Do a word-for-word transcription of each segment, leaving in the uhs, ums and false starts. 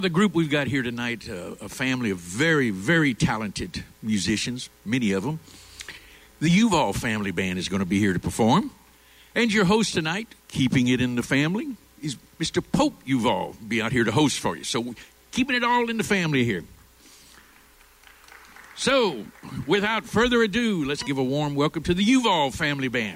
The group we've got here tonight, uh, a family of very, very talented musicians, many of them. The Uval Family Band is going to be here to perform. And your host tonight, keeping it in the family, is Mister Pope Uval, be out here to host for you. So keeping it all in the family here. So, without further ado, let's give a warm welcome to the Uval Family Band.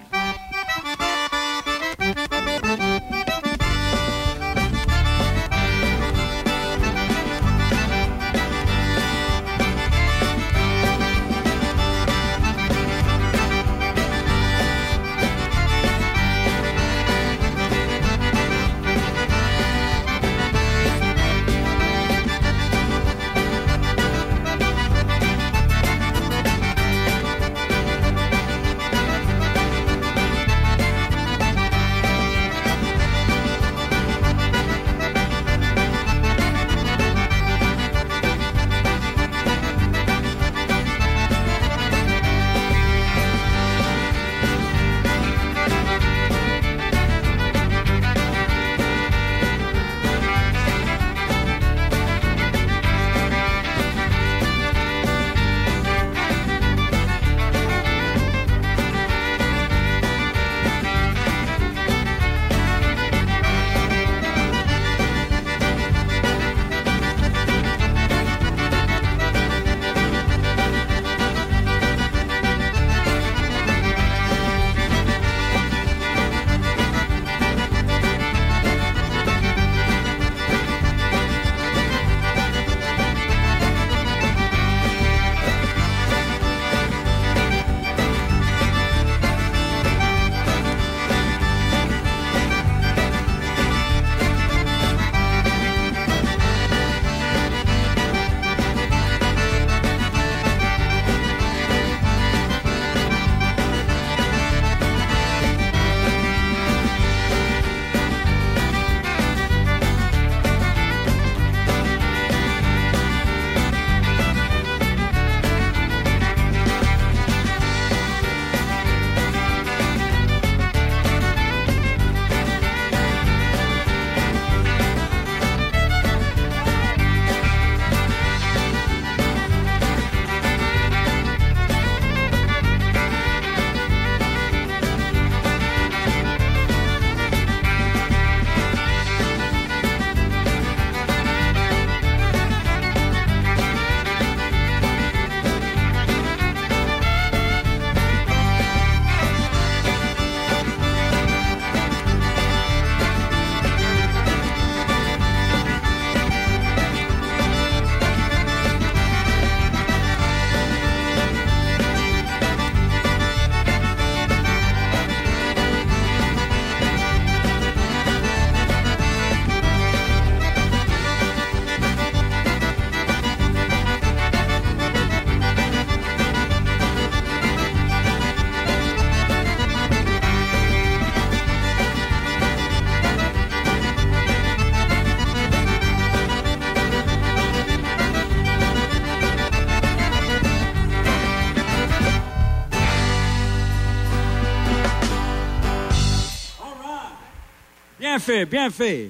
Bien fait, bien fait.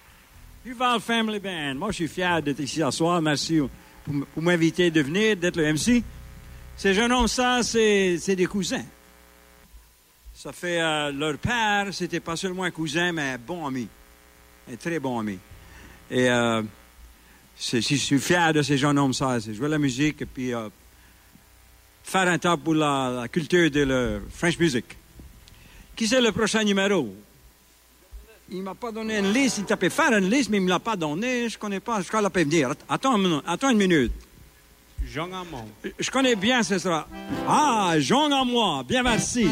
Uval Family Band. Moi, je suis fier d'être ici ce soir. Merci pour, pour m'inviter de venir, d'être le M C. Ces jeunes hommes, ça, c'est, c'est des cousins. Ça fait... Euh, leur père, c'était pas seulement un cousin, mais un bon ami. Un très bon ami. Et euh, c'est, je suis fier de ces jeunes hommes, ça. C'est jouer la musique et puis euh, faire un temps pour la, la culture de la French music. Qui c'est le prochain numéro? Il ne m'a pas donné une liste. Il t'a pu faire une liste, mais il ne me l'a pas donné. Je ne connais pas. Je crois qu'il peut venir. Attends, attends une minute. Jean Amand. Je connais bien ce sera. Ah, Jean Amand. Bien, merci.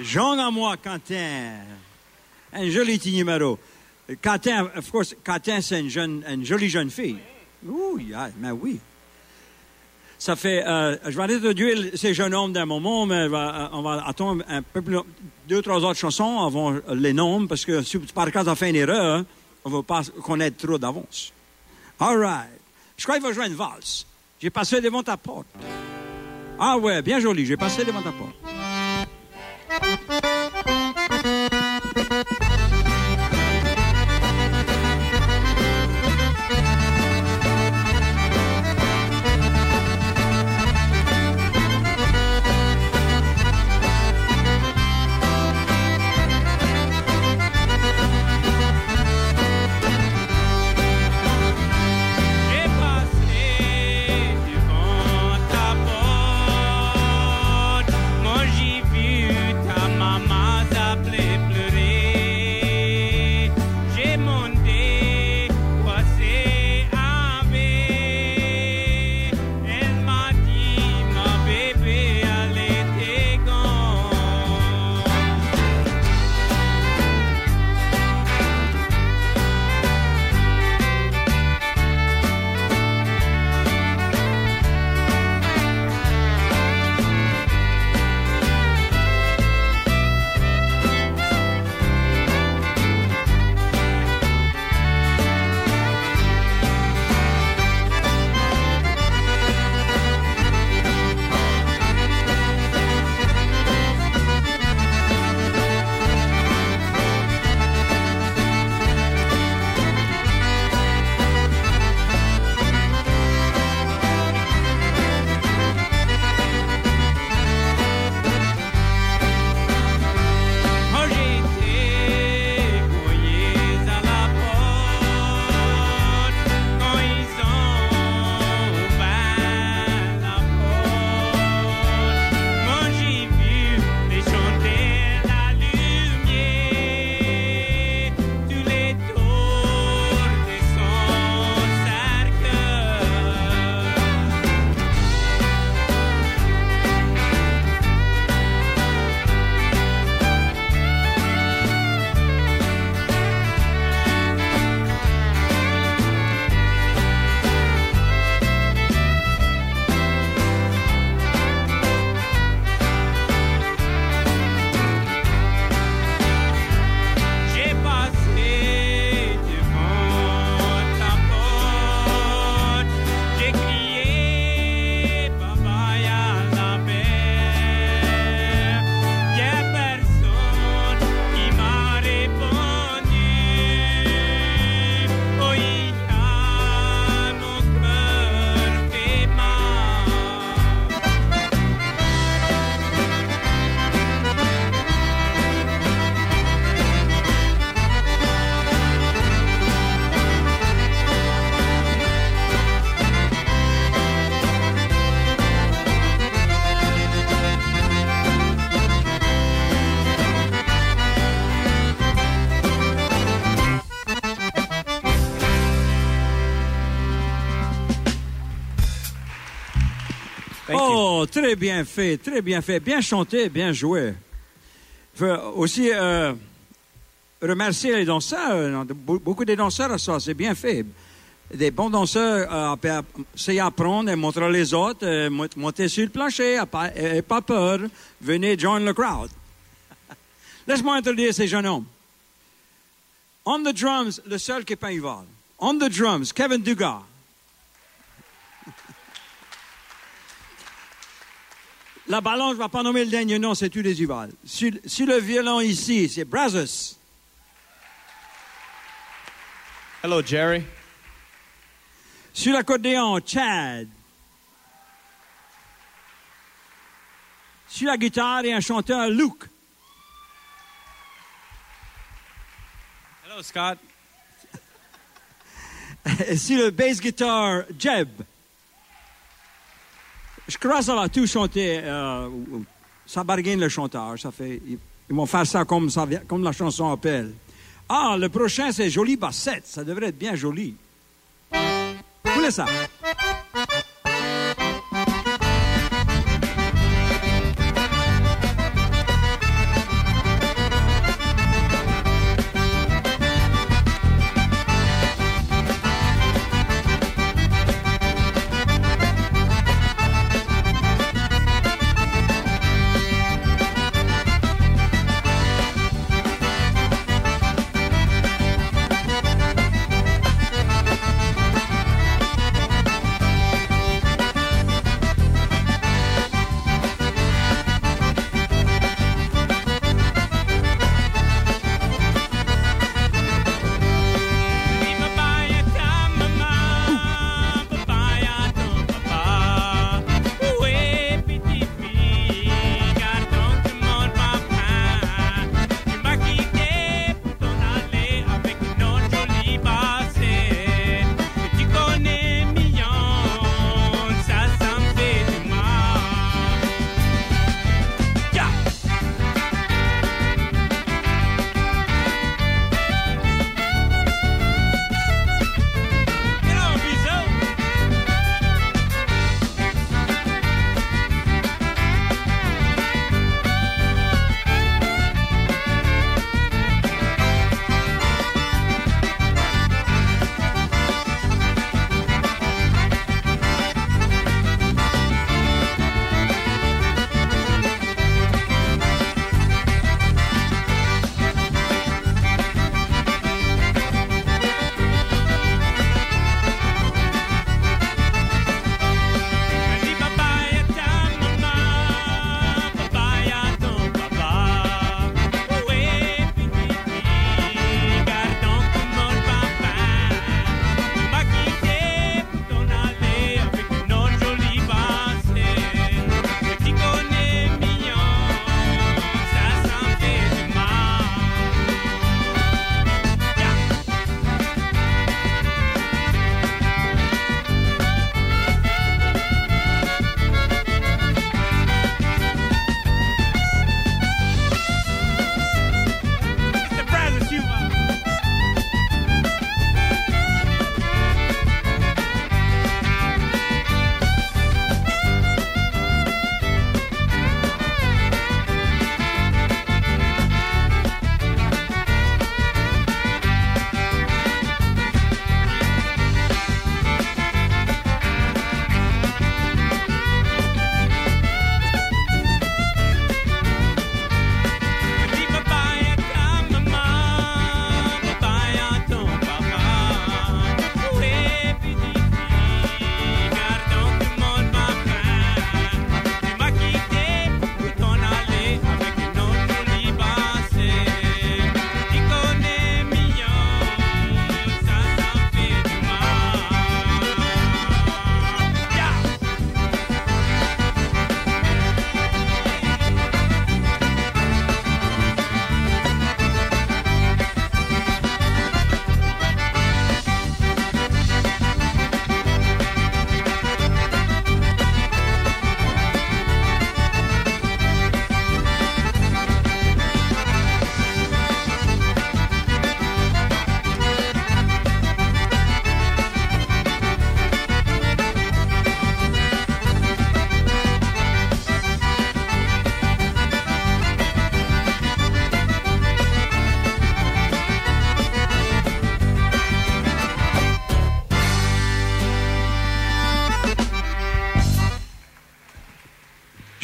Jean à moi, Quentin. Un joli petit numéro. Quentin, of course, Quentin, c'est une, jeune, une jolie jeune fille. Oui, ah, mais oui. Ça fait, euh, je vais introduire ces jeunes hommes d'un moment, mais on va, on va attendre un peu plus, deux, trois autres chansons avant les noms, parce que si par cas on fait une erreur, on ne va pas connaître trop d'avance. All right. Je crois qu'il va jouer une valse. J'ai passé devant ta porte. Ah ouais, bien joli, j'ai passé devant ta porte. Oh, très bien fait, très bien fait. Bien chanté, bien joué. Je veux aussi euh, remercier les danseurs. Beaucoup de danseurs à ça, c'est bien fait. Des bons danseurs, euh, c'est apprendre et montrer les autres, euh, monter sur le plancher, pas, et pas peur. Venez join the crowd. Laisse-moi introduire ces jeunes hommes. On the drums, le seul qui est pas Ival. On the drums, Kevin Dugas. La balance, je ne vais pas nommer le dernier nom, c'est tous les Ival. Sur, sur le violon ici, c'est Brazos. Hello, Jerry. Sur l'accordéon, Chad. Sur la guitare, il y a un chanteur, Luke. Hello, Scott. Et sur le bass guitar, Jeb. Je crois que ça va tout chanter. Euh, ça bargaine le chanteur. Ça fait, ils, ils vont faire ça comme, ça comme la chanson appelle. Ah, le prochain, c'est Jolie Bassette. Ça devrait être bien joli. Coulez ça.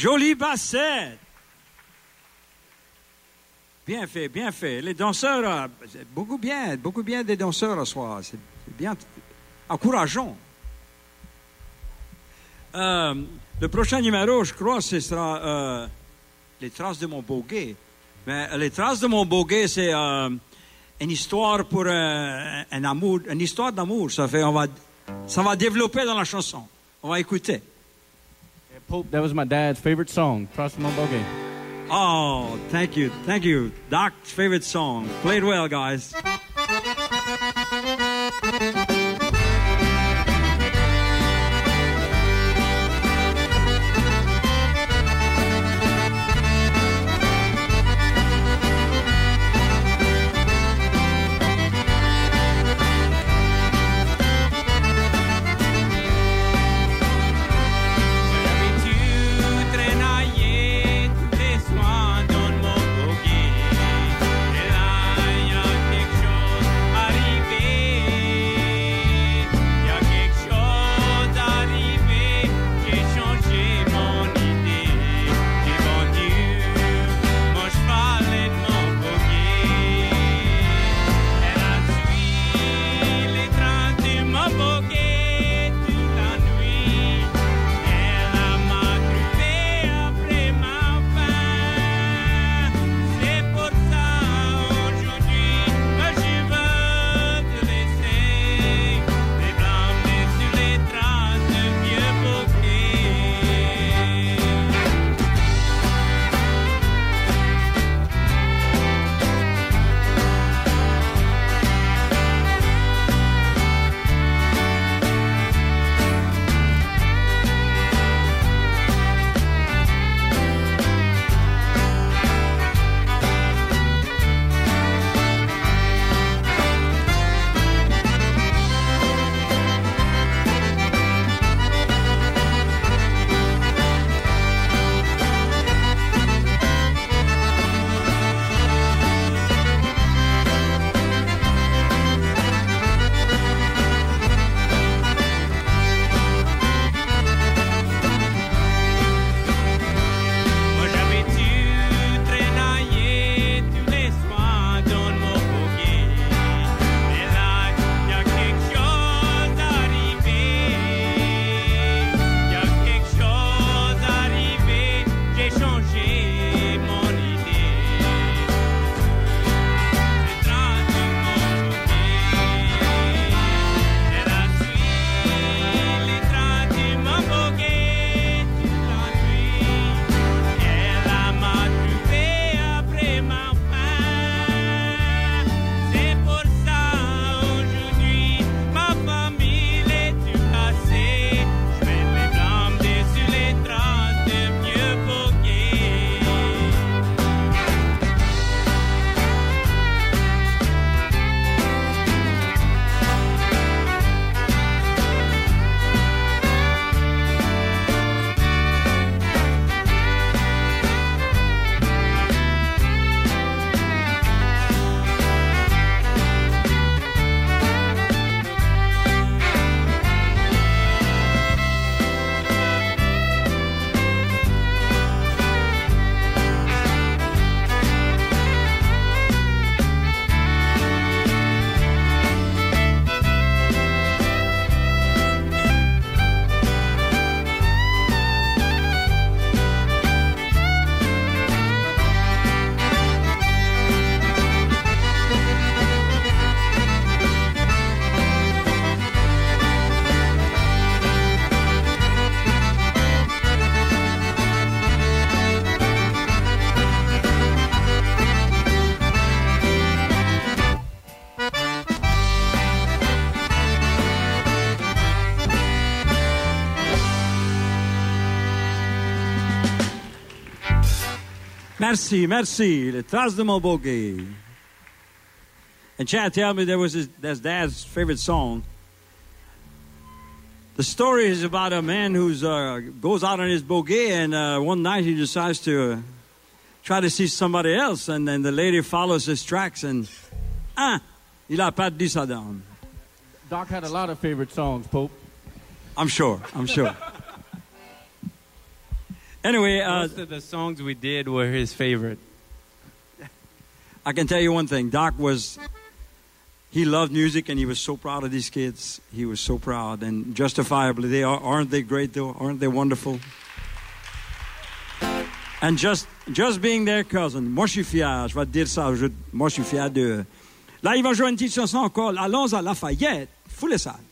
Jolie bassette. Bien fait, bien fait. Les danseurs, euh, beaucoup bien, beaucoup bien des danseurs ce soir. C'est bien encourageant. Euh, le prochain numéro, je crois, ce sera euh, Les Traces de mon Boguet. Mais Les Traces de mon Boguet, c'est euh, une histoire pour euh, un amour, une histoire d'amour. Ça fait, on va, ça va développer dans la chanson. On va écouter. Yeah, Pope, that was my dad's favorite song, Traces de mon Boguet. Oh, thank you, thank you. Doc's favorite song. Played well, guys. Merci, merci. Les Traces de mon Boguet. And Chad told me there was his, that's Dad's favorite song. The story is about a man who uh, goes out on his bogey, and uh, one night he decides to uh, try to see somebody else, and then the lady follows his tracks, and ah, il a perdu sa dame. Doc had a lot of favorite songs, Pope. I'm sure, I'm sure. Anyway, uh, Most of the songs we did were his favorite. I can tell you one thing. Doc was, he loved music and he was so proud of these kids. He was so proud and justifiably. They are, aren't they great though? Aren't they wonderful? And just, just being their cousin. Moi, je suis fier. Je vais te dire ça. Je, moi, je suis fier de... Là, ils vont jouer une petite chanson encore. Allons à Lafayette. Fous les salles.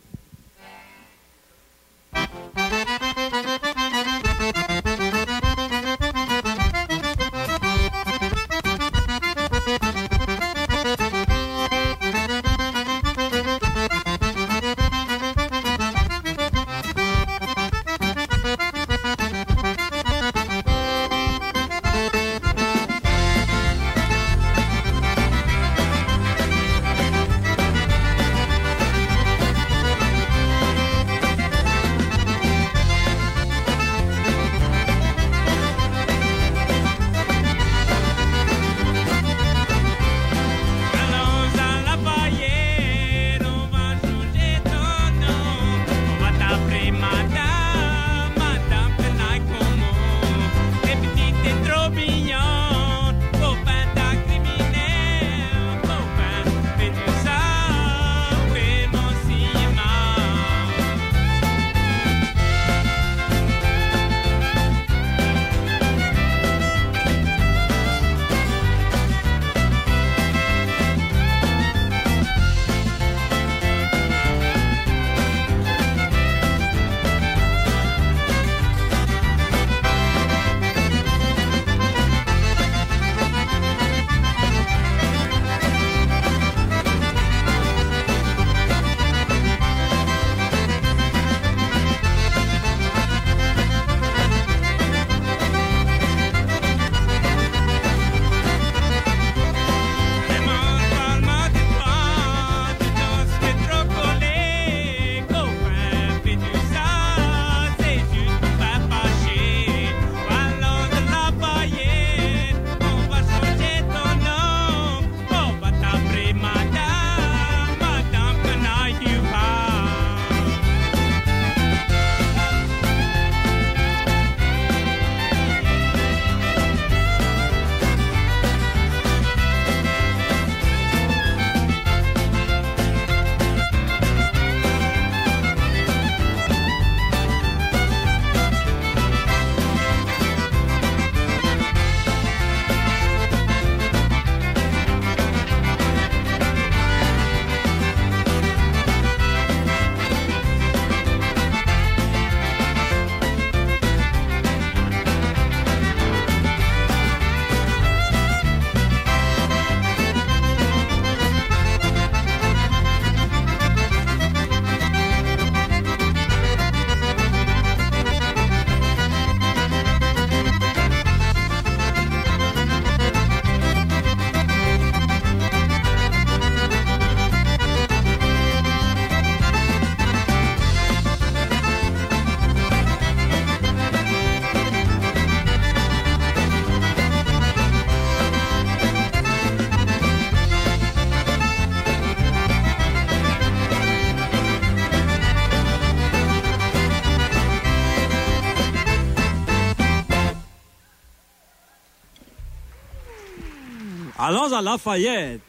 Allons à Lafayette.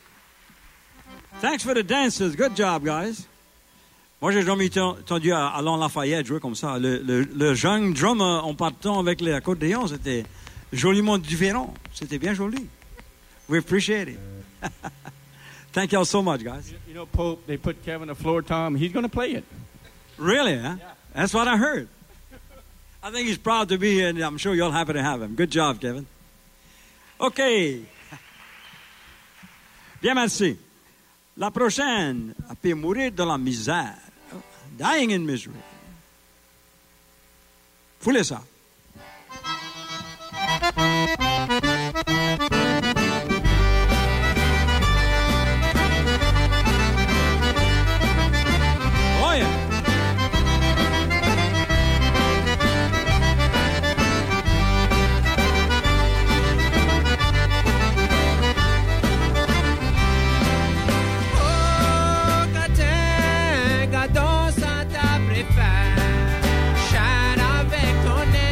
Thanks for the dances. Good job, guys. Moi, j'ai jamais entendu Allons Lafayette jouer comme ça. Le, le, le jeune drum en partant avec les accordéons, c'était joliment différent. C'était bien joli. We appreciate it. Thank you all so much, guys. You know, Pope, they put Kevin a floor tom. He's going to play it. Really, huh? Yeah. That's what I heard. I think he's proud to be here, and I'm sure you're all happy to have him. Good job, Kevin. OK. Bien, merci. La prochaine, elle peut mourir dans la misère. Dying in misery. Foulez ça. Oh, yeah. Chante avec ton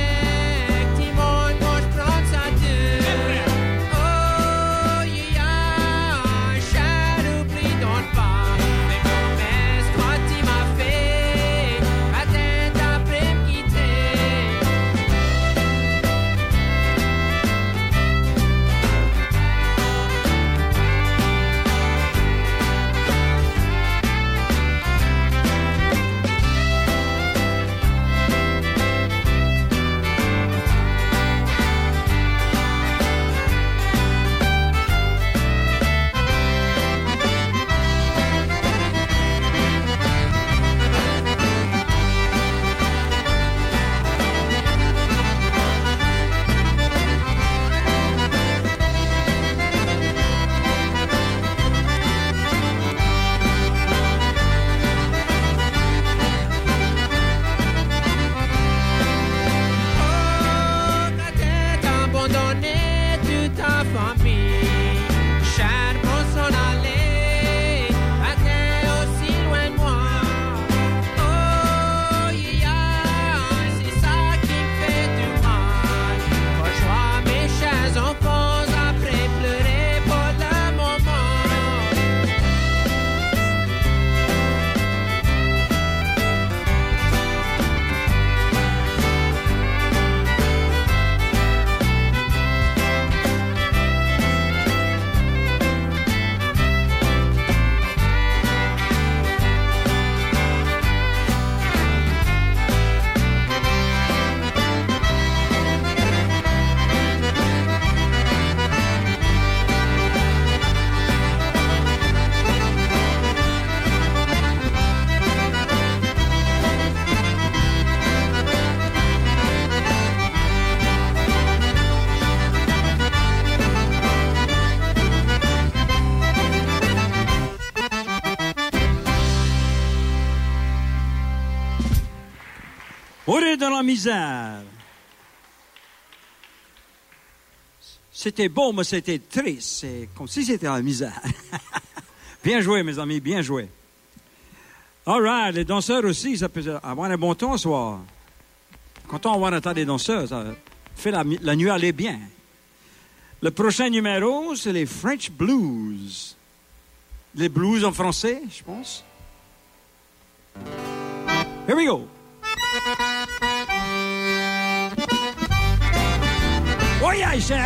dans la misère. C'était beau, mais c'était triste. C'est comme si c'était la misère. Bien joué, mes amis, bien joué. All right, les danseurs aussi, ça peut avoir un bon temps ce soir. Content d'avoir un tas de danseurs, ça fait la, la nuit aller bien. Le prochain numéro, c'est les French Blues. Les blues en français, je pense. Here we go. Oh yeah, Aïcha!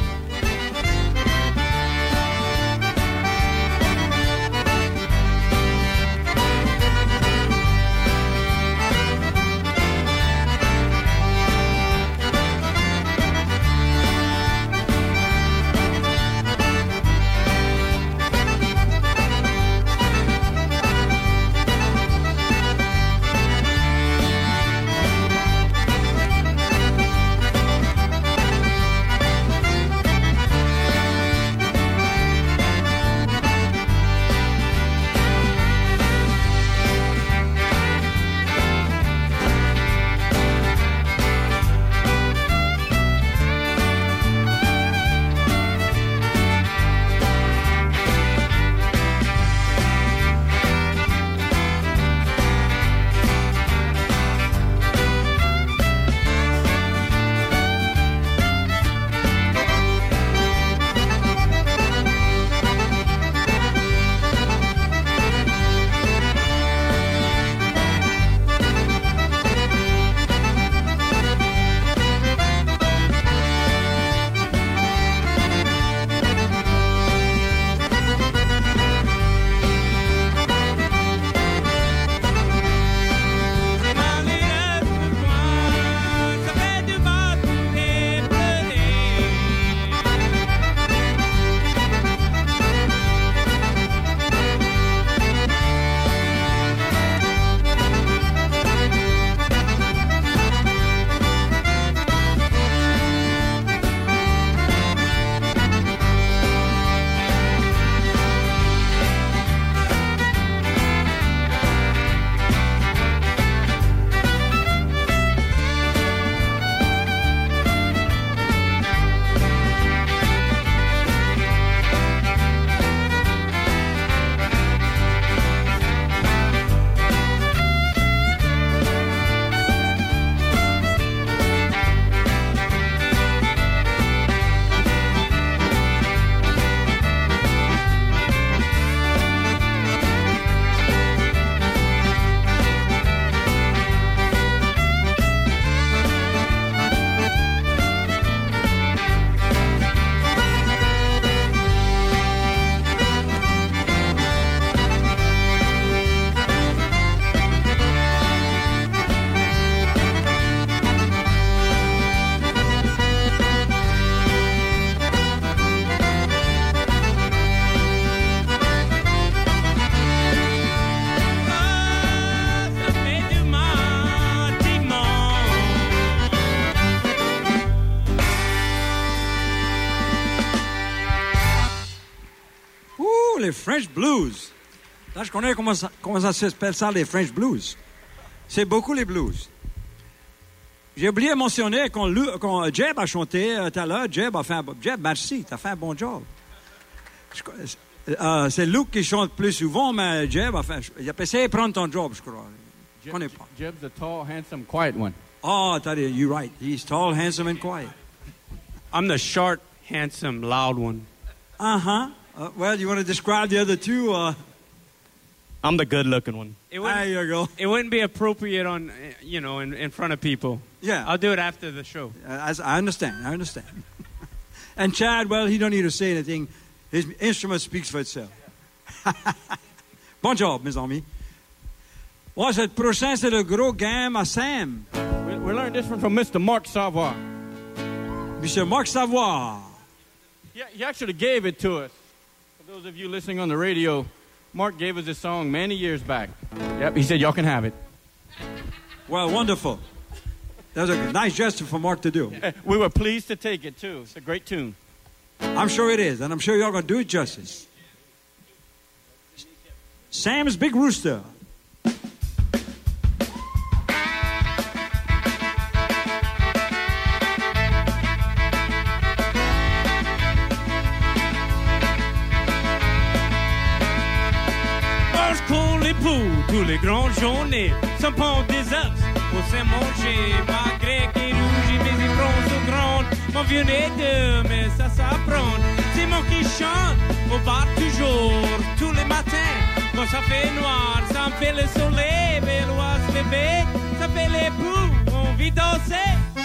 Les French Blues. Là, je connais comment ça, comment ça s'appelle ça, les French Blues. C'est beaucoup les blues. J'ai oublié de mentionner quand, quand Jeb a chanté tout à l'heure, Jeb a fait un bon... Jeb, merci, t'as fait un bon job. Je, euh, c'est Luke qui chante plus souvent, mais Jeb a fait... Il a essayé de prendre ton job, je crois. Je Jeb, connais pas. Jeb's the tall, handsome, quiet one. Oh, you're right. He's tall, handsome, and quiet. I'm the short, handsome, loud one. Uh-huh. Uh, well, you want to describe the other two? Uh, I'm the good-looking one. It there you go. It wouldn't be appropriate on, you know, in, in front of people. Yeah. I'll do it after the show. Uh, as, I understand. I understand. And Chad, well, he don't need to say anything. His instrument speaks for itself. Bon job, mes amis. Ouais, ce prochain, c'est le gros game à Sam. We, we learned this one from Mister Mark Savoy. Monsieur Mark Savoy. He, he actually gave it to us. For those of you listening on the radio, Mark gave us this song many years back. Yep, he said, y'all can have it. Well, wonderful. That was a nice gesture for Mark to do. We were pleased to take it, too. It's a great tune. I'm sure it is, and I'm sure y'all going to do it justice. Sam's Big Rooster. poules, tous les grands jaunés, ça pond des œufs, on sait manger, malgré qu'il est rouge, mais il prend so grande, mon vieux nez de, mais ça s'apprend, c'est moi qui chante, au bar toujours, tous les matins, quand ça fait noir, ça me fait le soleil, mais l'oie se lever, ça fait les poules, on vit danser.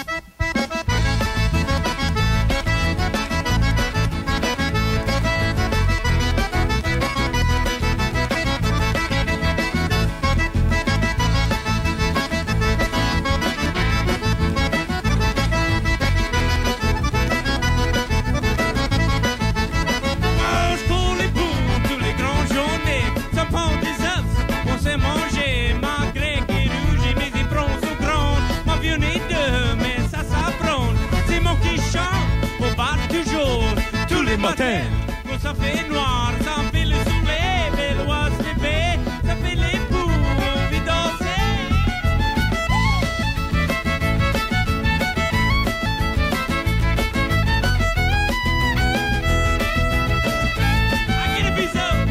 Matin. Quand ça fait noir, ça fait le soleil, mais l'oie se lever, ça fait les poules, on vit danser. I get a piece of.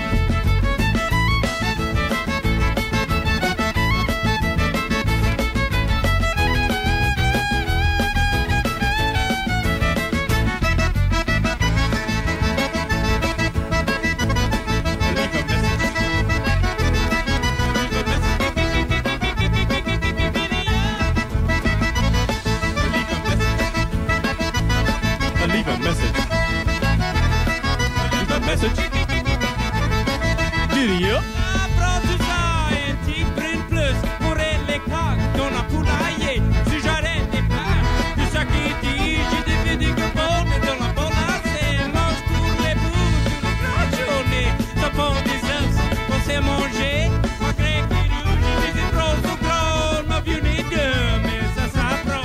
Apprends tout ça et un petit prune plus pour les coques dans la poulailler. Si j'arrête des pères, tout ça qui dit, j'ai des vidéos que bon, mais dans la bonne assez, mange pour les bouts, tous les grands journées. Ça prend des œufs, on sait manger, malgré qu'il rouge, j'ai des gros ou gros, ma vieux nez de, mais ça s'apprend.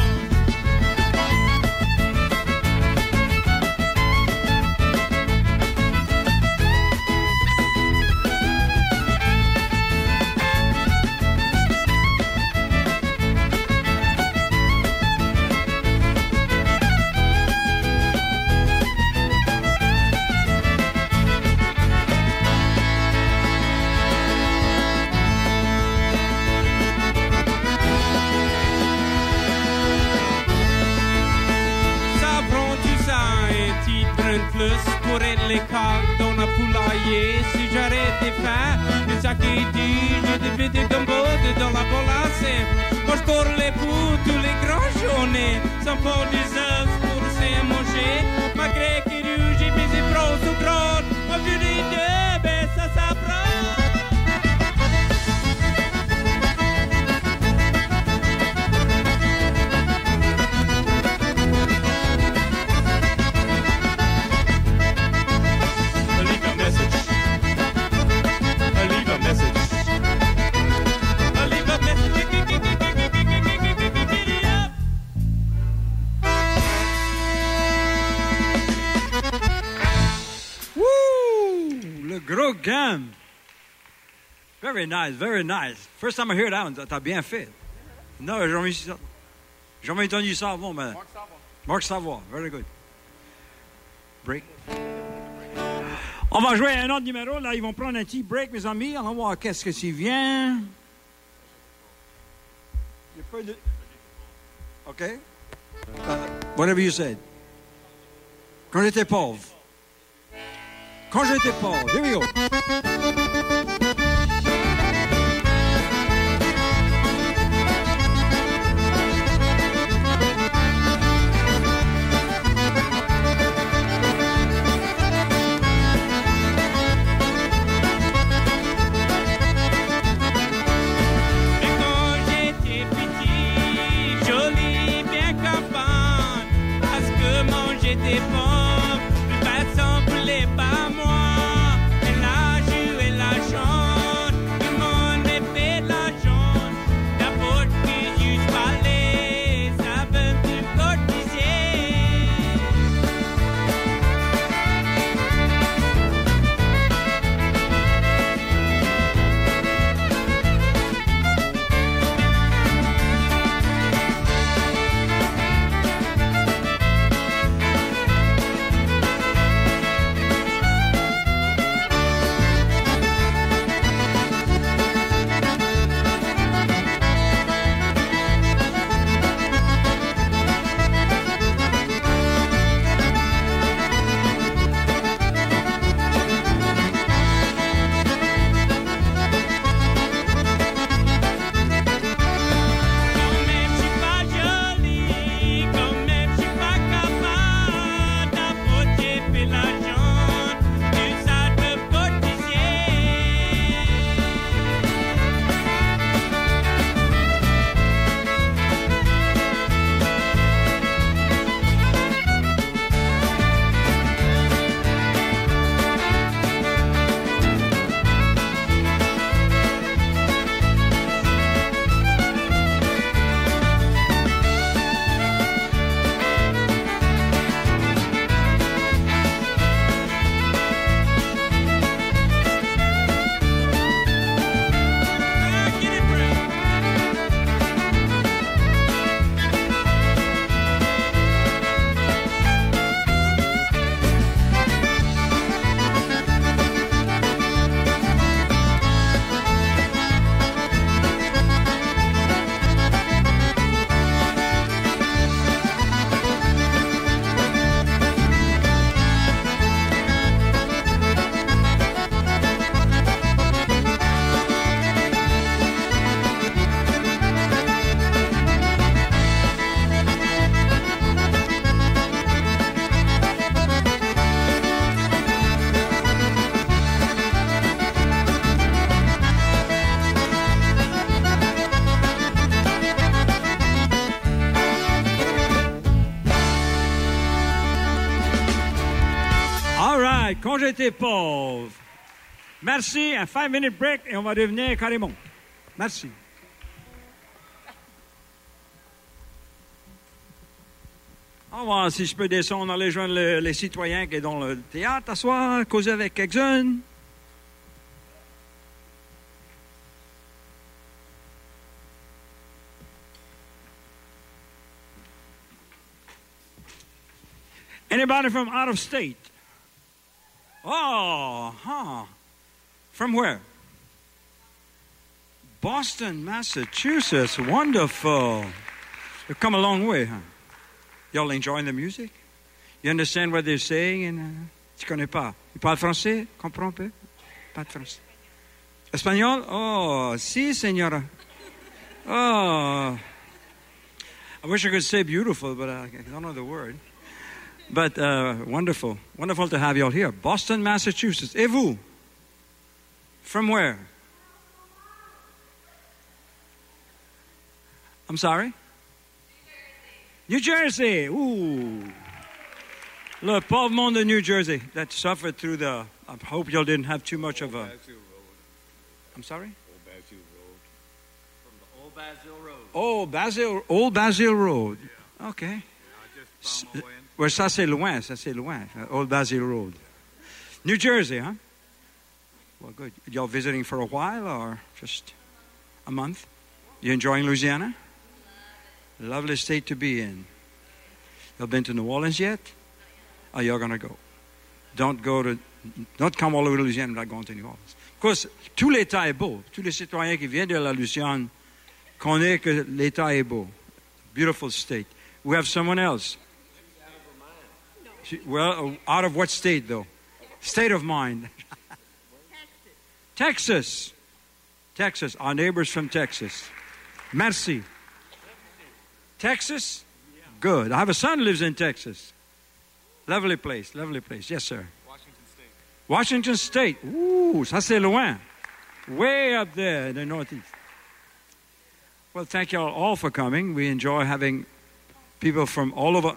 Plus pour être les coques dans la poulailler. Si j'arrête des fins, c'est ça qui dit, j'ai des vidéos comme dans la bolasse. Moi je cours les poules, tous les grands journées, sans pas des œufs pour se manger. Malgré qu'il rouge, j'ai mis des bros ou gros, ma vie de, ben ça s'apprend. Gros gamme. Very nice, very nice. First time I heard that one, t'as bien fait. Non, j'ai jamais, jamais entendu ça avant, mais... Marc Savoie. Marc Savoie, very good. Break. On va jouer un autre numéro, là, ils vont prendre un petit break, mes amis. On va voir qu'est-ce que tu viens. Il y a pas de... OK? Uh, whatever you said. Quand j'étais pauvre. Quand j'étais pauvre. Here we go. J'étais pauvre, plus passant voulait pas moi. Elle a joué la chante, tout le monde est fait la chante. La porte qui juste parlait, ça veut tout cotiser. right, quand j'étais pauvre. Merci, un five minute break et on va devenir carrément. Merci. On va voir si je peux descendre, aller joindre le, les citoyens qui sont dans le théâtre à soir, causer avec quelques-uns. Anybody from out of state? Oh, huh. From where? Boston, Massachusetts. Wonderful. You've come a long way, huh? Y'all enjoying the music? You understand what they're saying? And, uh, tu connais pas? Tu parles français? Comprends un peu? Pas de français. Espagnol? Oh, si, señora. Oh. I wish I could say beautiful, but I don't know the word. But uh, wonderful. Wonderful to have you all here. Boston, Massachusetts. Et vous? From where? I'm sorry? New Jersey. Ooh. Le pauvre monde de New Jersey that suffered through the... I hope y'all didn't have too much of a... I'm sorry? Old Basil Road. From the Old Basil Road. Oh, Basil, Old Basil Road. Yeah. Okay. Yeah, I just found my way in. Well, ça c'est loin, ça c'est loin. Old Basil Road. New Jersey, huh? Well, good. Y'all visiting for a while or just a month? You enjoying Louisiana? Lovely state to be in. Y'all been to New Orleans yet? Oh, you're going to go. Don't go to, don't come all over Louisiana without going to New Orleans. Of course, tout l'État est beau. Tous les citoyens qui viennent de la Louisiane connaissent que l'État est beau. Beautiful state. We have someone else. Well, out of what state, though? State of mind. Texas. Texas. Our neighbors from Texas. Merci. Texas? Good. I have a son who lives in Texas. Lovely place. Lovely place. Yes, sir. Washington State. Washington State. Ooh, ça c'est loin. Way up there in the northeast. Well, thank you all for coming. We enjoy having people from all over.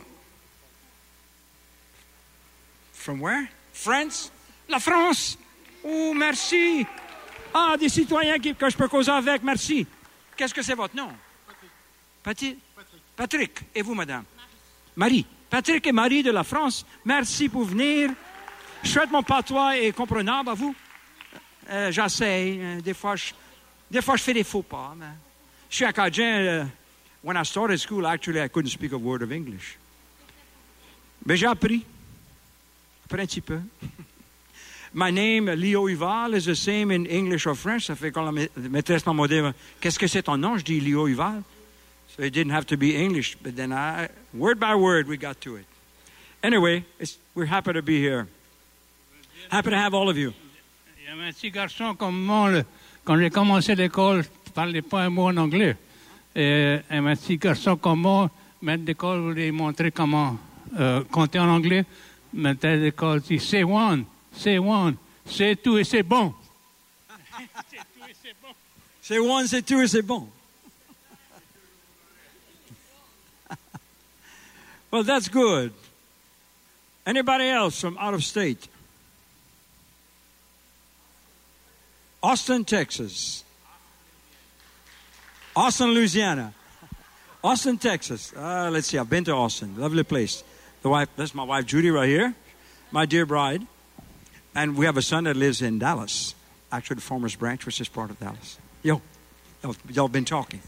From where? France? La France. Oh, merci. Ah, des citoyens qui, que je peux causer avec, merci. Qu'est-ce que c'est votre nom? Patrick. Patrick. Et vous, madame? Marie. Patrick et Marie de la France, merci pour venir. Je souhaite mon patois est comprenable à vous. Euh, J'essaie. Euh, des, fois, je, des fois, je fais des faux pas. Mais je suis acadien. Uh, when I started school, actually, I couldn't speak a word of English. Mais j'ai appris. Appris un petit peu. My name, Leo Huval, is the same in English or French. Ça fait quand la maîtresse m'a dit, qu'est-ce que c'est ton nom? Je dis Leo Huval. So it didn't have to be English, but then I, word by word, we got to it. Anyway, it's, we're happy to be here. Happy to have all of you. Il y avait un petit garçon comme moi, là, quand j'ai commencé l'école, je ne parlais pas un mot en anglais. Et un petit garçon comme moi, maître d'école voulait montrer comment euh, compter en anglais. Maître d'école dit, c'est one, c'est one, c'est tout et c'est bon. C'est tout et c'est bon. C'est one, c'est tout et c'est bon. Well, that's good. Anybody else from out of state? Austin, Texas. Austin, Louisiana. Austin, Texas. Uh, let's see. I've been to Austin. Lovely place. The wife. That's my wife, Judy, right here. My dear bride. And we have a son that lives in Dallas. Actually, the Farmers Branch, which is part of Dallas. Yo, y'all been talking.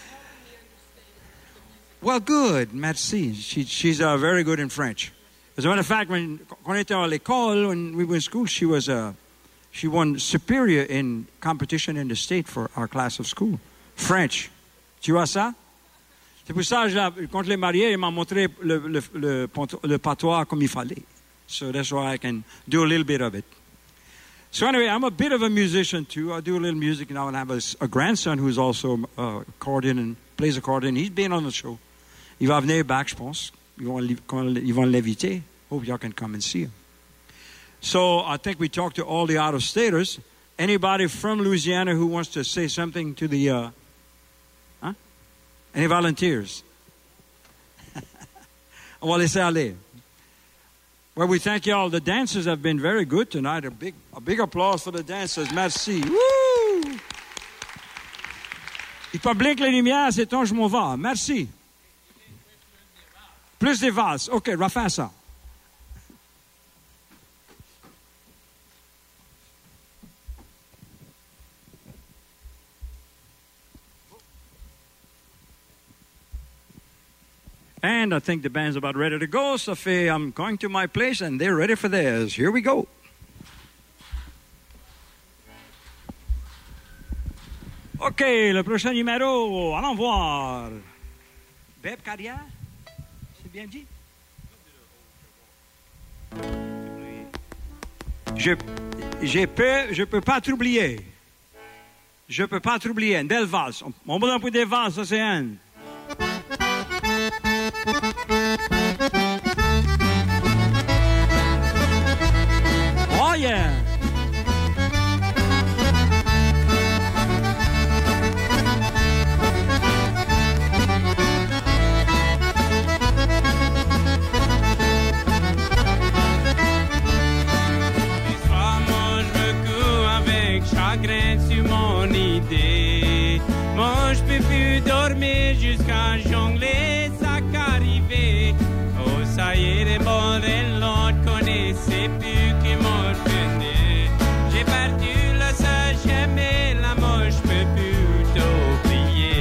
Well, good. Merci. She, she's uh, very good in French. As a matter of fact, when on était à l'école, when we were in school, she was uh, she won superior in competition in the state for our class of school. French. Tu vois ça? C'est pour ça que quand je l'ai mariée, elle m'a montré le, le, le, le patois comme il fallait. So that's why I can do a little bit of it. So anyway, I'm a bit of a musician too. I do a little music now, and I have a, a grandson who's also uh, accordion and plays accordion. He's been on the show. Il va venir back, je pense. Ils vont, ils vont l'inviter. Hope y'all can come and see him. So I think we talked to all the out-of-staters. Anybody from Louisiana who wants to say something to the... Uh, huh? Any volunteers? On va laisser aller. Well, we thank you all. The dancers have been very good tonight. A big, a big applause for the dancers. Merci. Woo! Il faut blinker les lumières, c'est ton je m'en vais. Merci. Plus des valses. OK, refais ça. And I think the band's about ready to go. So I'm going to my place and they're ready for theirs. Here we go. OK, le prochain numéro, allons voir. Beb Carrière, c'est bien dit? Je, je peux, je peux pas t'oublier. Je peux pas t'oublier. Une belle valse. On besoin pour des valses, ça c'est un. Oh yeah! Chagrin sur mon idée. Moi, je peux plus dormir jusqu'à jongler, ça qu'arriver. Oh, ça y est, les bords et l'autre connaissaient plus qui m'ont donné. J'ai perdu le seul j'aimais, la moi, je peux plus t'oublier.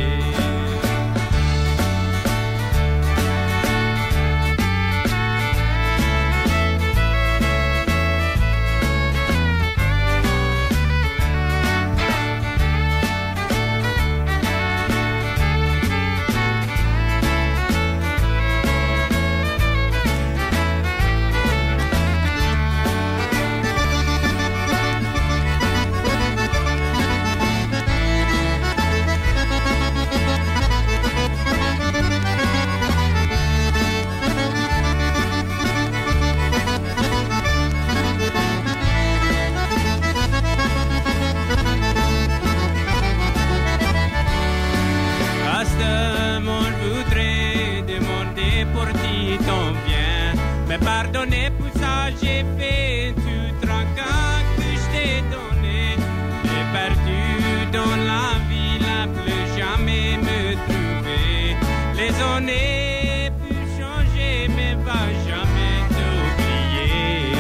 Mais pardonnez pour ça, j'ai fait tout tracas que je t'ai donné. J'ai perdu dans la vie, la plus jamais me trouver. Les années peuvent changer, mais va jamais t'oublier.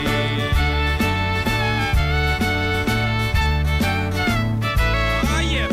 Oh yeah.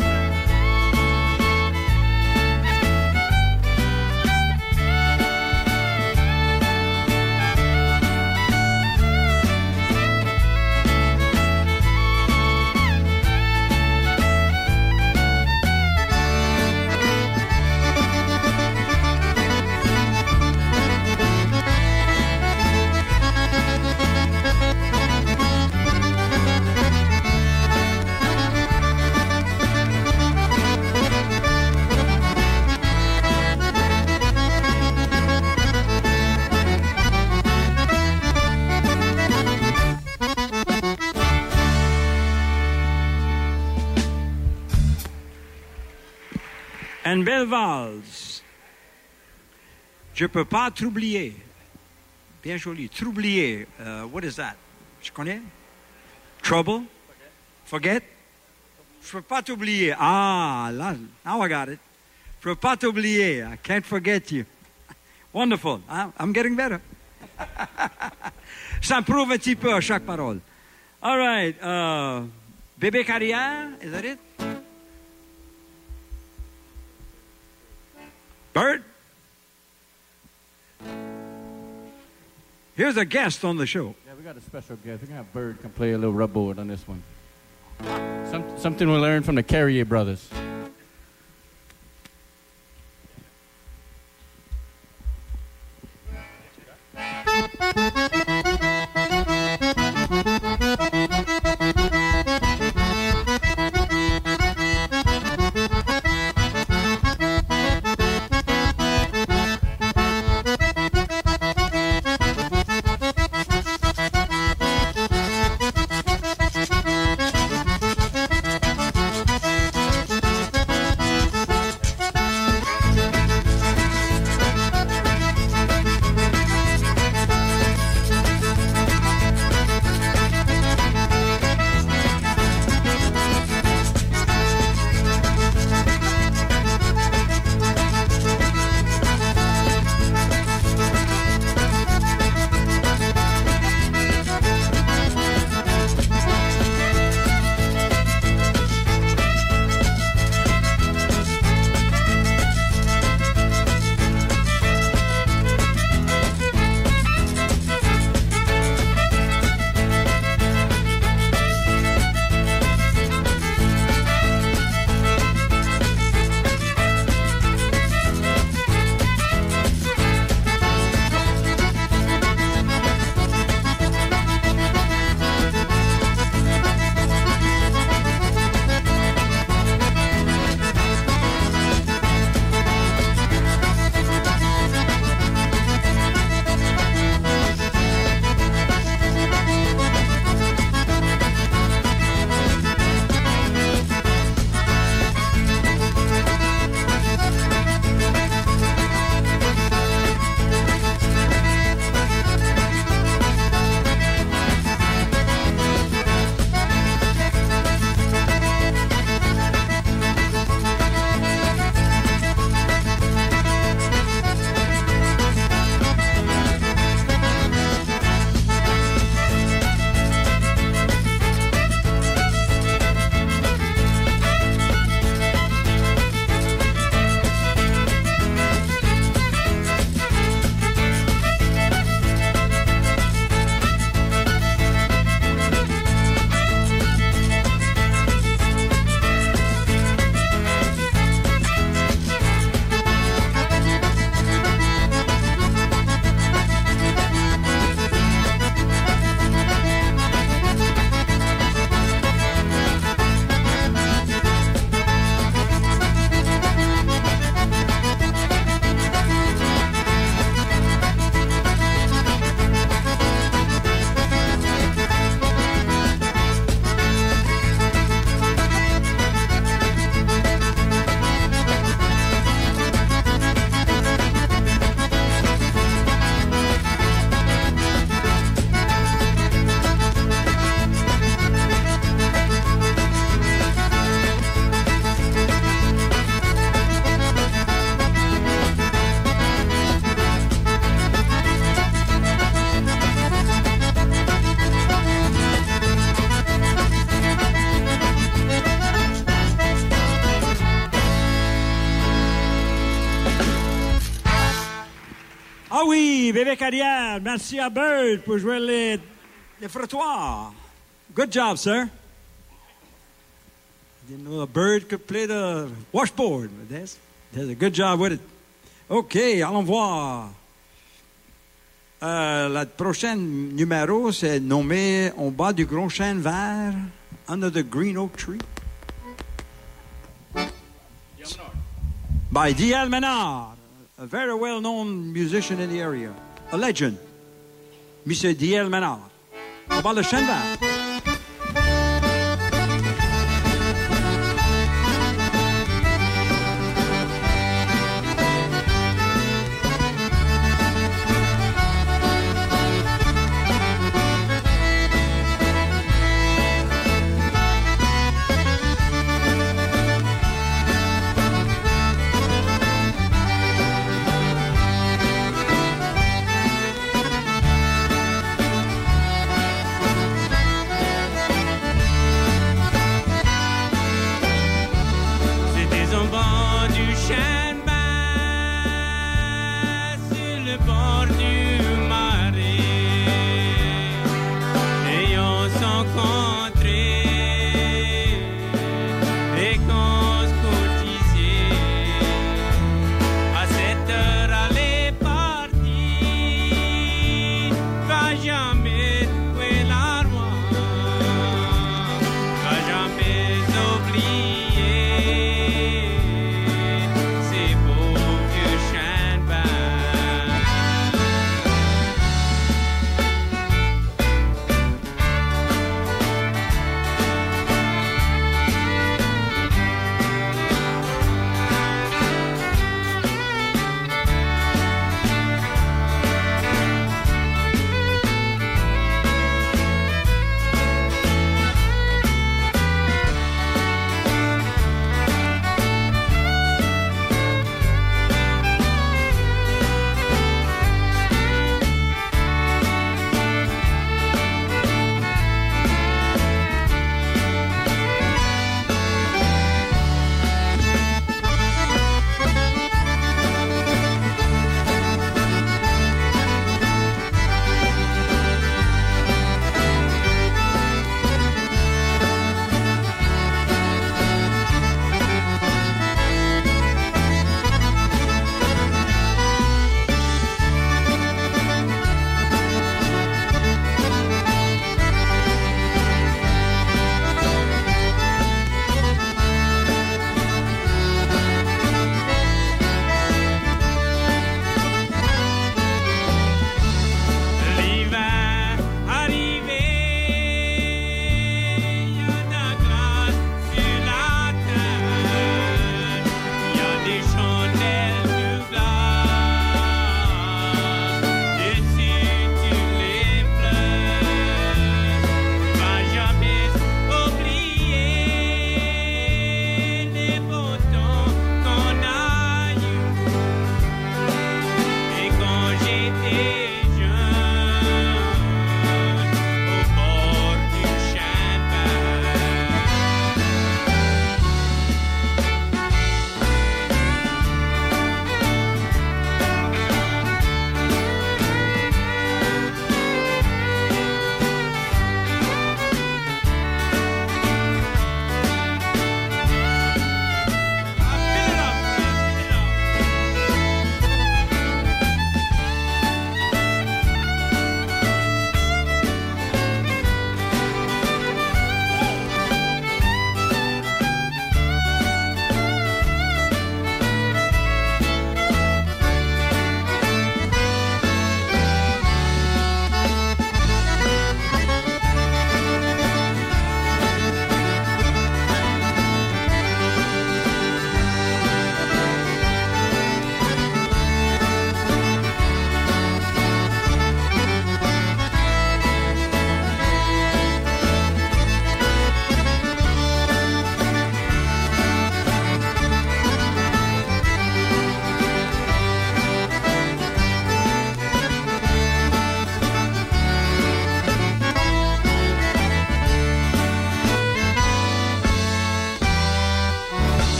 Une belle valse. Je peux pas t'oublier. Bien joli. T'oublier. Uh, what is that? Je connais? Trouble? Forget? Je peux pas t'oublier. Ah, là, now I got it. Je peux pas t'oublier. I can't forget you. Wonderful. I'm getting better. Ça prouve un petit peu à chaque parole. All right. Uh, Bébé Carrière, is that it? Bird? Here's a guest on the show. Yeah, we got a special guest. We're going to have Bird come play a little rubboard on this one. Some, something we learned from the Carrier brothers. Québec arrière, merci à Bird pour jouer les, les frottoirs. Good job, sir. I didn't know a bird could play the washboard, but that's, that's a good job with it. OK, allons voir. Euh, le prochain numéro, c'est nommé « On bas du gros chêne vert, Under the Green Oak Tree ». By D L Menard, a very well-known musician in the area, a legend, Monsieur D L Menard. On bas le chêne vert.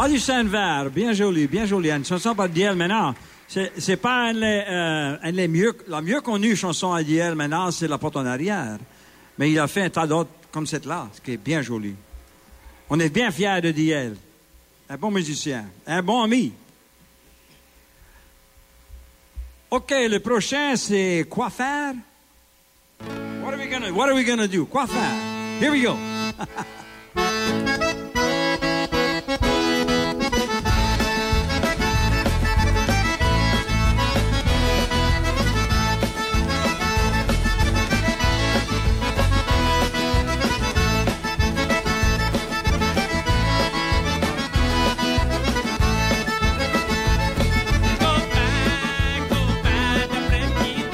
Ah, du Saint-Vert, bien joli, bien joli. Une chanson par Diel maintenant. C'est, c'est pas une, euh, une des mieux, la mieux connue chanson à Diel maintenant, c'est La Porte en arrière. Mais il a fait un tas d'autres comme cette-là, ce qui est bien joli. On est bien fiers de Diel. Un bon musicien, un bon ami. OK, le prochain, c'est quoi faire? What are we gonna, what are we gonna do? Quoi faire? Here we go.